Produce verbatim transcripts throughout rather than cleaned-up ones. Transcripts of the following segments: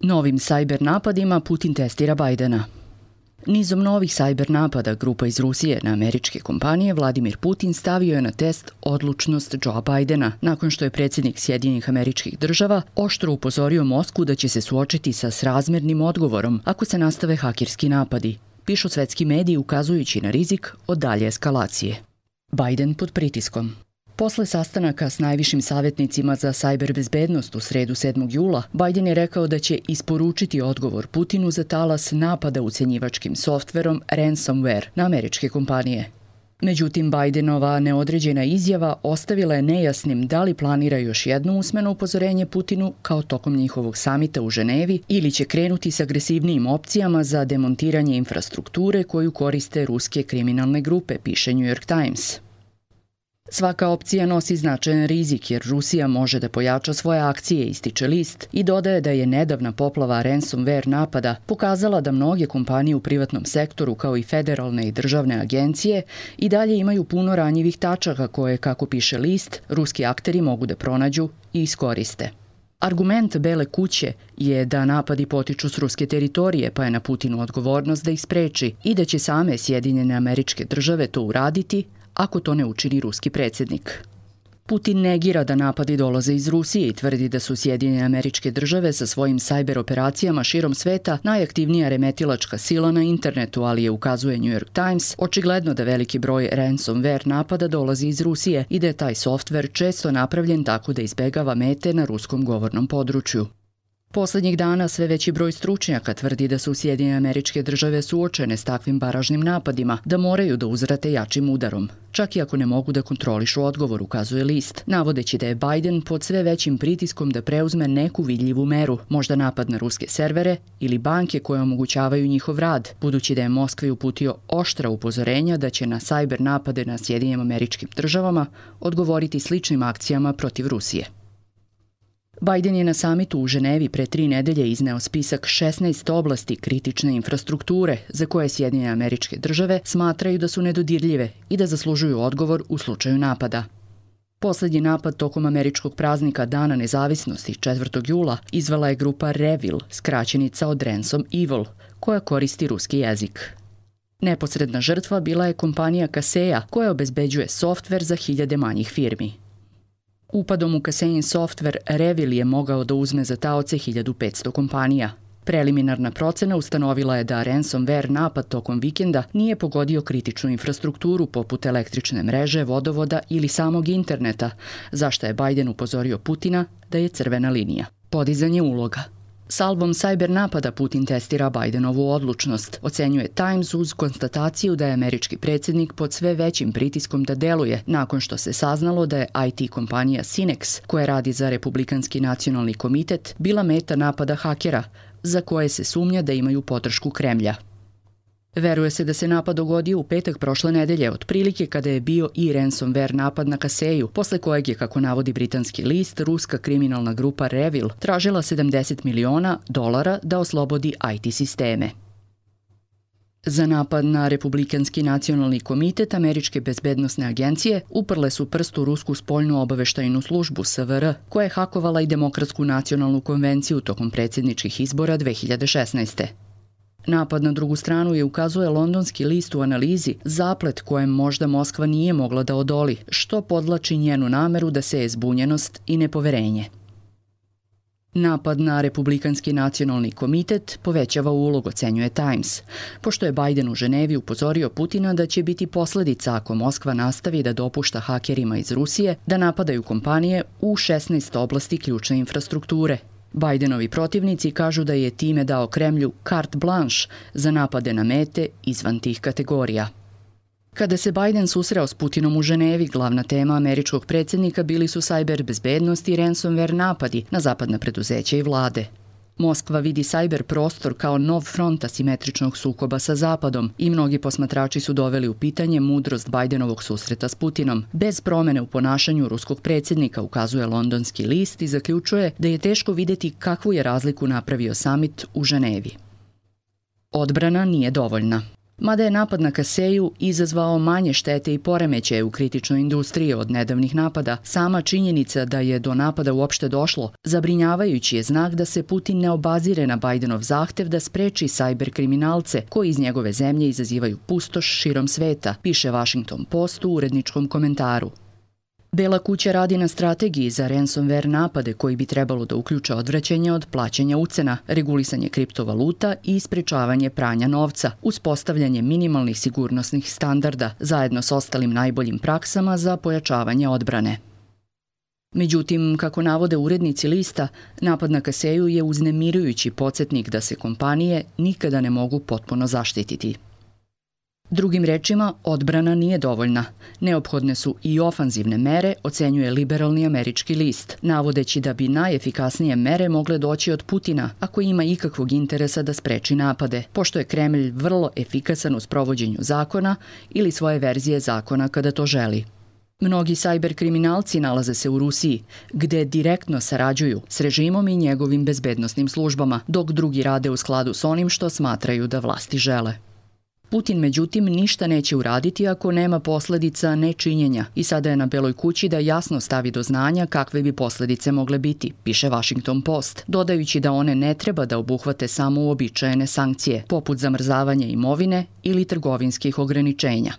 Novim sajber napadima Putin testira Bajdena. Nizom novih sajber napada grupa iz Rusije na američke kompanije Vladimir Putin stavio je na test odlučnost Joea Bajdena nakon što je predsjednik Sjedinjenih Američkih Država oštro upozorio Moskvu da će se suočiti sa srazmernim odgovorom ako se nastave hakerski napadi, pišu svetski mediji ukazujući na rizik od dalje eskalacije. Bajden pod pritiskom. Posle sastanaka s najvišim savjetnicima za sajber bezbednost u sredu sedmog jula, Bajden je rekao da će isporučiti odgovor Putinu za talas napada ucjenjivačkim softverom ransomware na američke kompanije. Međutim, Bajdenova neodređena izjava ostavila je nejasnim da li planira još jedno usmeno upozorenje Putinu kao tokom njihovog samita u Ženevi ili će krenuti s agresivnijim opcijama za demontiranje infrastrukture koju koriste ruske kriminalne grupe, piše New York Times. Svaka opcija nosi značajan rizik jer Rusija može da pojača svoje akcije, ističe list, i dodaje da je nedavna poplava ransomware napada pokazala da mnoge kompanije u privatnom sektoru kao i federalne i državne agencije i dalje imaju puno ranjivih tačaka koje, kako piše list, ruski akteri mogu da pronađu i iskoriste. Argument Bele kuće je da napadi potiču s ruske teritorije, pa je na Putinu odgovornost da ih spreči i da će same Sjedinjene Američke Države to uraditi ako to ne učini ruski predsjednik. Putin negira da napadi dolaze iz Rusije i tvrdi da su Sjedinjene Američke Države sa svojim sajber operacijama širom sveta najaktivnija remetilačka sila na internetu, ali je, ukazuje New York Times, očigledno da veliki broj ransomware napada dolazi iz Rusije i da je taj softver često napravljen tako da izbegava mete na ruskom govornom području. Poslednjih dana sve veći broj stručnjaka tvrdi da su Sjedinjene Američke Države suočene s takvim baražnim napadima, da moraju da uzvrate jačim udarom, čak i ako ne mogu da kontrolišu odgovor, ukazuje list, navodeći da je Bajden pod sve većim pritiskom da preuzme neku vidljivu meru, možda napad na ruske servere ili banke koje omogućavaju njihov rad, budući da je Moskvi uputio oštra upozorenja da će na sajber napade na Sjedinjenim Američkim Državama odgovoriti sličnim akcijama protiv Rusije. Bajden je na samitu u Ženevi pre tri nedelje izneo spisak šesnaest oblasti kritične infrastrukture za koje Sjedinjene Američke Države smatraju da su nedodirljive i da zaslužuju odgovor u slučaju napada. Poslednji napad tokom američkog praznika Dana nezavisnosti četvrtog jula izvela je grupa Revil, skraćenica od Ransom Evil, koja koristi ruski jezik. Neposredna žrtva bila je kompanija Kaseya, koja obezbeđuje softver za hiljade manjih firmi. Upadom u Kaseyin softver Revil je mogao da uzme za taoce hiljadu petsto kompanija. Preliminarna procena ustanovila je da ransomware napad tokom vikenda nije pogodio kritičnu infrastrukturu poput električne mreže, vodovoda ili samog interneta, zašto je Bajden upozorio Putina da je crvena linija. Podizanje uloga. Salvom sajber napada Putin testira Bajdenovu odlučnost, ocenjuje Times uz konstataciju da je američki predsjednik pod sve većim pritiskom da deluje nakon što se saznalo da je I T kompanija Synnex, koja radi za Republikanski nacionalni komitet, bila meta napada hakera, za koje se sumnja da imaju podršku Kremlja. Veruje se da se napad dogodio u petak prošle nedelje, otprilike kada je bio i ransomware napad na Kaseyu, posle kojeg je, kako navodi britanski list, ruska kriminalna grupa Revil tražila sedamdeset miliona dolara da oslobodi I T sisteme. Za napad na Republikanski nacionalni komitet američke bezbednosne agencije uprle su prst u rusku spoljnu obaveštajnu službu S V R, koja je hakovala i Demokratsku nacionalnu konvenciju tokom predsjedničkih izbora dve hiljade šesnaeste. Napad na drugu stranu je, ukazuje londonski list u analizi, zaplet kojem možda Moskva nije mogla da odoli, što podlači njenu nameru da seje zbunjenost i nepoverenje. Napad na Republikanski nacionalni komitet povećava ulog, ocenjuje Times, pošto je Bajden u Ženevi upozorio Putina da će biti posledica ako Moskva nastavi da dopušta hakerima iz Rusije da napadaju kompanije u šesnaest oblasti ključne infrastrukture. Bajdenovi protivnici kažu da je time dao Kremlju carte blanche za napade na mete izvan tih kategorija. Kada se Bajden susreo s Putinom u Ženevi, glavna tema američkog predsjednika bili su sajber bezbednost i ransomware napadi na zapadna preduzeća i vlade. Moskva vidi sajber prostor kao nov front asimetričnog sukoba sa Zapadom i mnogi posmatrači su doveli u pitanje mudrost Bajdenovog susreta s Putinom. Bez promene u ponašanju ruskog predsjednika, ukazuje londonski list i zaključuje da je teško videti kakvu je razliku napravio samit u Ženevi. Odbrana nije dovoljna. Mada je napad na Kaseju izazvao manje štete i poremećaje u kritičnoj industriji od nedavnih napada, sama činjenica da je do napada uopšte došlo zabrinjavajući je znak da se Putin ne obazire na Bajdenov zahtev da spreči sajber kriminalce koji iz njegove zemlje izazivaju pustoš širom sveta, piše Washington Post u uredničkom komentaru. Bela kuća radi na strategiji za ransomware napade koji bi trebalo da uključe odvraćanje od plaćanja ucena, regulisanje kriptovaluta i sprečavanje pranja novca, uspostavljanje minimalnih sigurnosnih standarda zajedno s ostalim najboljim praksama za pojačavanje odbrane. Međutim, kako navode urednici lista, napad na Kaseju je uznemirujući podsjetnik da se kompanije nikada ne mogu potpuno zaštititi. Drugim rečima, odbrana nije dovoljna. Neophodne su i ofanzivne mere, ocenjuje liberalni američki list, navodeći da bi najefikasnije mere mogle doći od Putina ako ima ikakvog interesa da spreči napade, pošto je Kremlj vrlo efikasan u sprovođenju zakona ili svoje verzije zakona kada to želi. Mnogi sajber kriminalci nalaze se u Rusiji, gde direktno sarađuju s režimom i njegovim bezbednosnim službama, dok drugi rade u skladu s onim što smatraju da vlasti žele. Putin, međutim, ništa neće uraditi ako nema posledica nečinjenja i sada je na Beloj kući da jasno stavi do znanja kakve bi posledice mogle biti, piše Washington Post, dodajući da one ne treba da obuhvate samo uobičajene sankcije, poput zamrzavanja imovine ili trgovinskih ograničenja.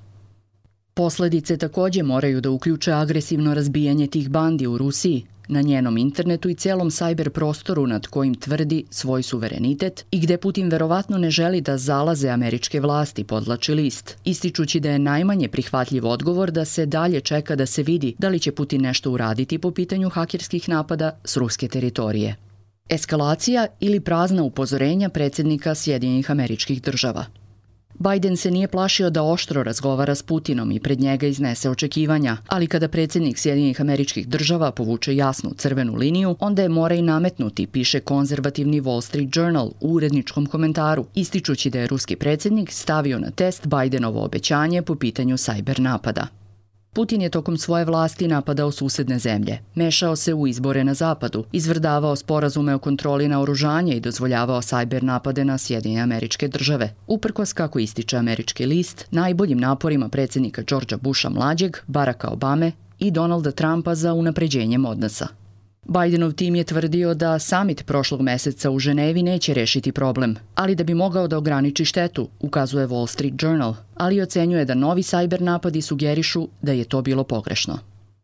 Posledice takođe moraju da uključe agresivno razbijanje tih bandi u Rusiji, na njenom internetu i celom sajber prostoru nad kojim tvrdi svoj suverenitet i gde Putin verovatno ne želi da zalaze američke vlasti, podlači list, ističući da je najmanje prihvatljiv odgovor da se dalje čeka da se vidi da li će Putin nešto uraditi po pitanju hakerskih napada s ruske teritorije. Eskalacija ili prazna upozorenja predsjednika Sjedinjenih Američkih Država. Bajden se nije plašio da oštro razgovara s Putinom i pred njega iznese očekivanja, ali kada predsjednik Sjedinjenih Američkih Država povuče jasnu crvenu liniju, onda je mora i nametnuti, piše konzervativni Wall Street Journal u uredničkom komentaru, ističući da je ruski predsjednik stavio na test Bajdenovo obećanje po pitanju sajber napada. Putin je tokom svoje vlasti napadao susedne zemlje, mešao se u izbore na zapadu, izvrdavao sporazume o kontroli naoružanja i dozvoljavao sajber napade na Sjedinjene Američke Države. Uprkos, kako ističe američki list, najboljim naporima predsjednika Georgea Busha mlađeg, Baracka Obame i Donalda Trumpa za unapređenjem odnosa. Bajdenov tim je tvrdio da samit prošlog meseca u Ženevi neće rešiti problem, ali da bi mogao da ograniči štetu, ukazuje Wall Street Journal, ali ocenjuje da novi sajber napadi sugerišu da je to bilo pogrešno.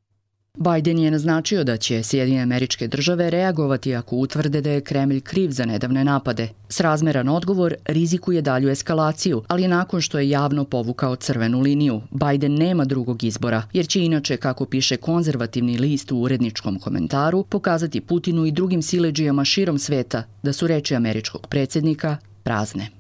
Bajden je naznačio da će Sjedinjene Američke Države reagovati ako utvrde da je Kremlj kriv za nedavne napade. Srazmeran odgovor rizikuje dalju eskalaciju, ali nakon što je javno povukao crvenu liniju, Bajden nema drugog izbora, jer će inače, kako piše konzervativni list u uredničkom komentaru, pokazati Putinu i drugim siledžijama širom sveta da su reči američkog predsjednika prazne.